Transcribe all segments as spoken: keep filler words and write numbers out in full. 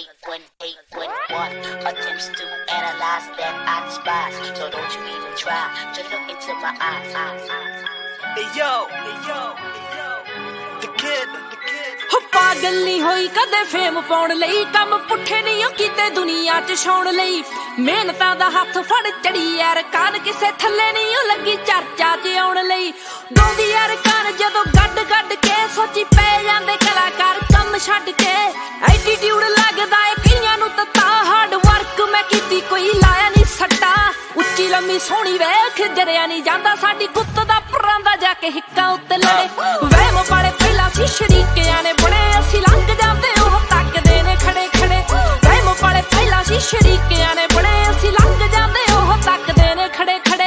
hate when, hate when one attempts to analyze that I despise. So don't you even try to look into my eyes. Hey yo, hey yo, hey yo, the kid, the kid. ਹੋ ਪਾਗਲ ਨਹੀਂ ਹੋਈ ਕਦੇ fame ਪਾਉਣ ਲਈ, ਕੰਮ ਪੁੱਠੇ ਨਹੀਂ ਕੀਤੇ ਦੁਨੀਆ 'ਚ ਛਾਉਣ ਲਈ। ਮਿਹਨਤਾਂ ਦਾ ਹੱਥ ਫੜ ਚੜੀ ਯਾਰ ਕਾਨ, ਕਿਸੇ ਥੱਲੇ ਨਹੀਂ ਉਹ ਲੱਗੀ ਚਰਚਾ 'ਚ ਆਉਣ ਲਈ। ਗਾਉਂਦੀ ਯਾਰ ਕਾਨ ਜਦੋਂ ਗੱਡ ਗੱਡ ਕੇ, ਸੋਚੀ ਪੈ ਜਾਂਦੇ ਕਲਾਕਾਰ ਕੰਮ ਛੱਡ ਕੇ। ਐਟੀਟਿਊਡ ਲੱਗਦਾ ਏ ਕਈਆਂ ਨੂੰ ਤੱਤਾ, ਹਾਰਡ ਵਰਕ ਮੈਂ ਕੀਤੀ ਕੋਈ ਲਾਇਆ ਨਹੀਂ ਸੱਟਾ। ਉੱਚੀ ਲੰਮੀ ਸੋਹਣੀ ਵੇਖ ਜਰਿਆ ਨਹੀਂ ਜਾਂਦਾ, ਸਾਡੀ ਗੁੱਤ ਦਾ ਪਰਾਂਦਾ ਜਾ ਕੇ ਹਿੱਕਾਂ ਉੱਤੇ ਲੜੇ। ਵਹਿਮ ਪਾਲੇ ਪਹਿਲਾਂ ਸੀ ਸ਼ਰੀਕਿਆਂ ਨੇ ਬੜੇ, ਅਸੀਂ ਲੰਘ ਜਾਂਦੇ ਉਹ ਤੱਕਦੇ ਨੇ ਖੜੇ ਖੜੇ। ਵਹਿਮ ਪਾਲੇ ਪਹਿਲਾਂ ਸੀ ਸ਼ਰੀਕਿਆਂ ਨੇ ਬੜੇ, ਅਸੀਂ ਲੰਘ ਜਾਂਦੇ ਉਹ ਤੱਕਦੇ ਨੇ ਖੜੇ ਖੜੇ।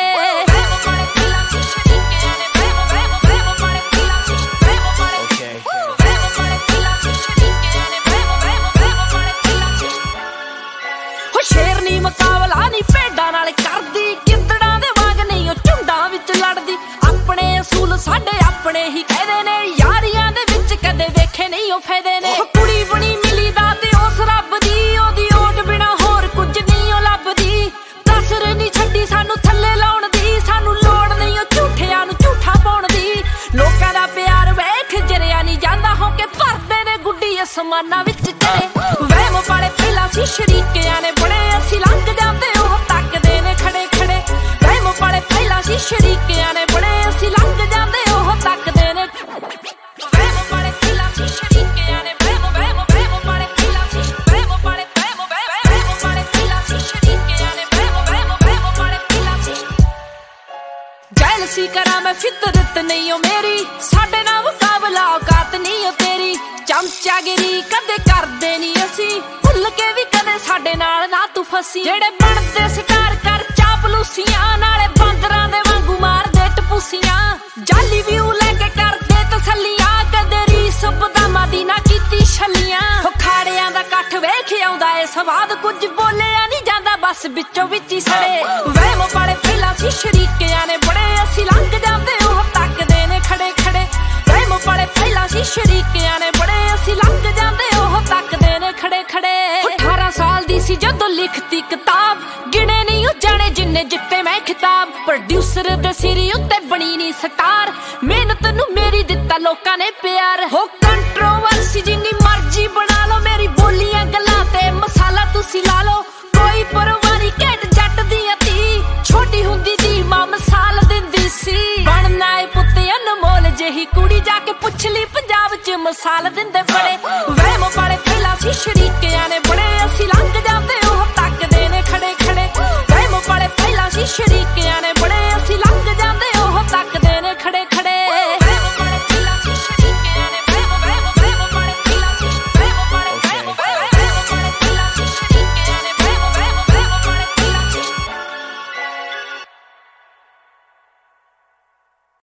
ਸ਼ੇਰਨੀ ਮੁਕਾਬਲਾ ਨਹੀਂ ਭੇਡਾਂ ਨਾਲ ਕਰਦੀ, ਗਿੱਦੜਾਂ ਦੇ ਵਾਂਗ ਨਹੀਂ ਉਹ ਝੁੰਡਾਂ ਵਿੱਚ ਲੜਦੀ। ਆਪਣੇ ਅਸੂਲ ਸਾਡੇ ਆਪਣੇ ਹੀ ਕਹਿੰਦੇ ਨੇ, ਯਾਰੀਆਂ ਦੇ ਵਿੱਚ ਕਦੇ ਵੇਖੇ ਨਹੀਂ ਉਹ ਫਾਇਦੇ ਨੇ। ਕੁੜੀ ਬਣੀ ਮਿਲੀ ਦਾ ਤੇ ਉਸ ਰੱਬ ਦੀ, ਉਹਦੀ ਓਟ ਬਿਨਾ ਹੋਰ ਕੁਝ ਨਹੀਂ ਉਹ ਲੱਭਦੀ। ਕਸਰ ਨਹੀਂ ਛੱਡੀ ਸਾਨੂੰ ਥੱਲੇ ਲਾਉਣ ਦੀ, ਸਾਨੂੰ ਲੋੜ ਨਹੀਂ ਉਹ ਝੂਠਿਆਂ ਨੂੰ ਝੂਠਾ ਪਾਉਣ ਦੀ। ਲੋਕਾਂ ਦਾ ਪਿਆਰ ਵੇਖ ਜਰਿਆ ਨਹੀਂ ਜਾਂਦਾ, ਹੋ ਕੇ ਭਰਦੇ ਨੇ ਗੁੱਡੀ ਅਸਮਾਨਾਂ ਵਿੱਚ ਚੜੇ। ਵਹਿਮ ਪਾਲੇ ਪਹਿਲਾਂ ਸੀ ਸ਼ਰੀਕਿਆਂ ਨੇ ਬੜੇ, ਅਸੀਂ ਲੰਘ ਜਾਂਦੇ ਉਹ ਤੱਕਦੇ ਨੇ ਖੜੇ ਖੜੇ। ਵਹਿਮ ਪਾਲੇ ਪਹਿਲਾਂ ਸੀ ਸ਼ਰੀਕਿਆਂ ਨੇ ਬੜੇ, ਅਸੀਂ ਲੰਘ ਜਾਂਦੇ ਉਹ ਤੱਕਦੇ ਨੇ। ਵਹਿਮ ਪਾਲੇ ਪਹਿਲਾਂ ਸੀ ਸ਼ਰੀਕਿਆਂ ਨੇ, ਵਹਿਮ ਵਹਿਮ ਵਹਿਮ ਪਾਲੇ ਪਹਿਲਾਂ ਸੀ, ਵਹਿਮ ਪਾਲੇ ਵਹਿਮ ਵਹਿਮ ਪਾਲੇ ਪਹਿਲਾਂ ਸੀ ਸ਼ਰੀਕਿਆਂ ਨੇ, ਵਹਿਮ ਵਹਿਮ ਵਹਿਮ ਪਾਲੇ ਪਹਿਲਾਂ ਸੀ। ਜੈਲਸੀ ਕਰਾਂ ਮੈਂ ਫਿਤਰਤ ਨਹੀਂ ਉਹ ਮੇਰੀ, ਸਾਡੇ ਨਾਲ ਮੁਕਾਬਲਾ ਔਕਾਤ ਨਹੀਂ ਉਹ ਤੇਰੀ। ਚਮਚਾਗਿਰੀ ਕਦੇ ਕਰਦੇ ਨਹੀਂ ਅਸੀਂ, ਭੁੱਲ ਕੇ ਵੀ ਕਦੇ ਸਾਡੇ ਨਾਲ ਨਾ ਤੂੰ ਫਸੀ। ਜਿਹੜੇ ਬਣਦੇ ਸਟਾਰ ਕਰ ਚਾਪਲੂਸੀਆਂ, ਨਾਲੇ ਬਾਂਦਰਾਂ ਦੇ ਵਾਂਗੂ ਮਾਰਦੇ ਟਪੂਸੀਆਂ। ਜਾਲੀ ਵਿਊ ਲੈ ਕੇ ਕਰਦੇ ਤਸੱਲੀਆਂ, ਕਦੇ ਰੀਸ ਬਦਾਮਾਂ ਦੀ ਨਾ ਕੀਤੀ ਛੱਲੀਆਂ। ਖਾੜਿਆਂ ਦਾ ਇਕੱਠ ਵੇਖ ਆਉਂਦਾ ਏ ਸਵਾਦ, ਕੁਝ ਬੋਲਿਆ ਨਹੀਂ ਜਾਂਦਾ ਬਸ ਵਿੱਚੋਂ ਵਿੱਚ ਹੀ ਸੜੇ। ਵਹਿਮ ਪਾਲੇ ਪਹਿਲਾਂ ਸੀ ਸ਼ਰੀਕਿਆਂ ਨੇ ਬੜੇ, ਅਸੀਂ ਲੰਘ ਜਾਂਦੇ ਉਹ ਤੱਕਦੇ ਨੇ ਖੜੇ ਖੜੇ। ਵਹਿਮ ਪਾਲੇ ਪਹਿਲਾਂ ਸੀ ਸ਼ਰੀਕਿਆਂ ਨੇ ਬੜੇ, ਅਸੀਂ ਲੰਘ ਜਾਂਦੇ ਉਹ ਤੱਕਦੇ ਨੇ ਖੜੇ ਖੜੇ। ਅਠਾਰਾਂ ਸਾਲ ਦੀ ਸੀ ਜਦੋਂ ਲਿਖਤੀ ਕਿਤਾਬ, ਗਿਣੇ ਨਹੀਂ ਉਹ ਜਾਣੇ ਜਿੰਨੇ ਜਿੱਤੇ ਮੈਂ ਖਿਤਾਬ। ਪ੍ਰੋਡਿਊਸਰ ਦੇ ਸਿਰ ਉੱਤੇ ਬਣੀ ਨਹੀਂ ਸਟਾਰ, ਮਿਹਨਤ ਨੂੰ ਮੇਰੀ ਦਿੱਤਾ ਲੋਕਾਂ ਨੇ ਪਿਆਰ। ਹੋ ਕੰਟਰੋਵਰਸੀ ਜਿੰਨੀ